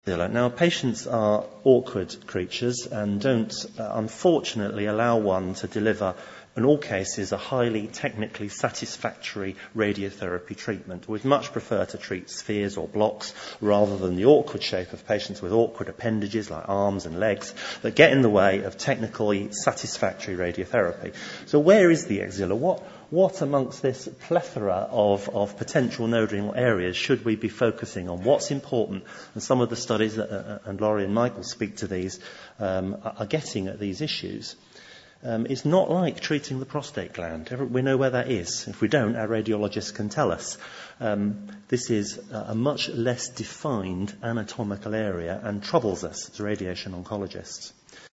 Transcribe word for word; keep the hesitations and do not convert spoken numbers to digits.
Now, patients are awkward creatures and don't, uh, unfortunately, allow one to deliver, in all cases, a highly technically satisfactory radiotherapy treatment. We'd much prefer to treat spheres or blocks rather than the awkward shape of patients with awkward appendages like arms and legs that get in the way of technically satisfactory radiotherapy. So where is the axilla? What What amongst this plethora of, of potential nodal areas should we be focusing on? What's important? And some of the studies, that, uh, and Laurie and Michael speak to these, um, are getting at these issues. Um, it's not like treating the prostate gland. We know where that is. If we don't, our radiologists can tell us. Um, this is a much less defined anatomical area and troubles us as radiation oncologists.